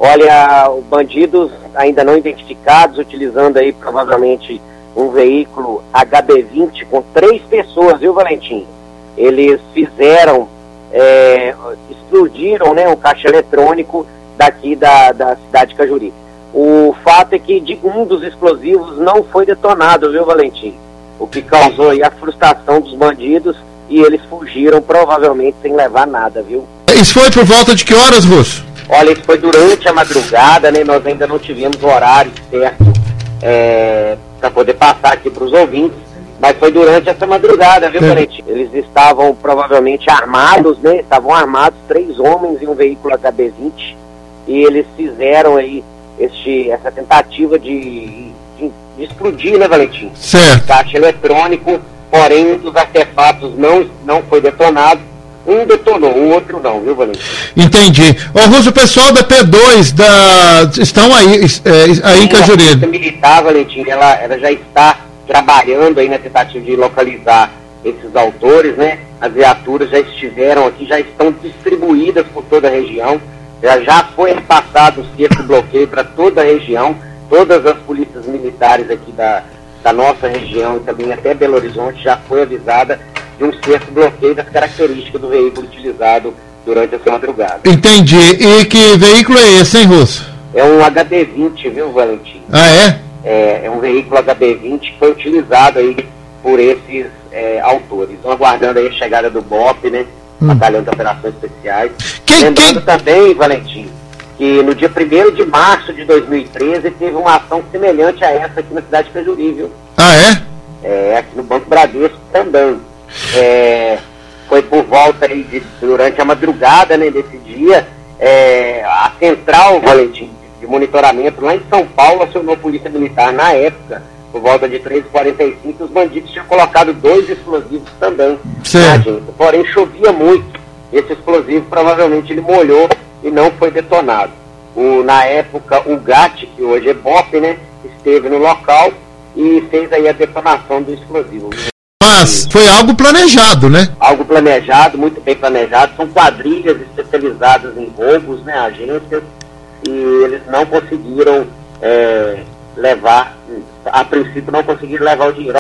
Olha, bandidos ainda não identificados, utilizando aí provavelmente um veículo HB20 com 3 pessoas, viu, Valentim? Eles fizeram, explodiram, né, um caixa eletrônico daqui da cidade de Cajuri. O fato é que um dos explosivos não foi detonado, viu, Valentim? O que causou aí a frustração dos bandidos e eles fugiram provavelmente sem levar nada, viu? Isso foi por volta de que horas, Russo? Olha, isso foi durante a madrugada, né? Nós ainda não tivemos o horário certo para poder passar aqui para os ouvintes, mas foi durante essa madrugada, viu, Valentim? Eles estavam provavelmente armados, né? Estavam armados, 3 homens em um veículo HB20 e eles fizeram aí essa tentativa de explodir, né, Valentim? Certo. Caixa eletrônico, porém um dos artefatos não foi detonado. Um detonou, o outro não, viu, Valentim? Entendi. Ô, Russo, o pessoal da P2 estão aí em Cajuri. A polícia militar, Valentim, ela já está trabalhando aí na tentativa de localizar esses autores, né? As viaturas já estiveram aqui, já estão distribuídas por toda a região. Já foi repassado o cerco bloqueio para toda a região, todas as polícias militares aqui da nossa região e também até Belo Horizonte já foi avisada de um cerco bloqueio das características do veículo utilizado durante essa madrugada. Entendi. E que veículo é esse, hein, Russo? É um HB20, viu, Valentim? Ah, é? É um veículo HB20 que foi utilizado aí por esses autores. Estão aguardando aí a chegada do BOP, né? Batalhão de Operações Especiais. Lembrando também, Valentim, que no dia 1º de março de 2013 teve uma ação semelhante a essa aqui na cidade de Cajuri, viu? Ah, é? Aqui no Banco Bradesco também. Foi por volta aí durante a madrugada, né, desse dia, a central, Valentim, de monitoramento lá em São Paulo acionou a Polícia Militar na época, por volta de 13h45, os bandidos tinham colocado 2 explosivos também na agência. Porém, chovia muito. Esse explosivo provavelmente ele molhou e não foi detonado. Na época, o GAT, que hoje é BOP, né, esteve no local e fez aí a detonação do explosivo. Mas foi algo planejado, né? Algo planejado, muito bem planejado. São quadrilhas especializadas em roubos, né, agências, e eles não conseguiram levar, a princípio não conseguiram levar o dinheiro.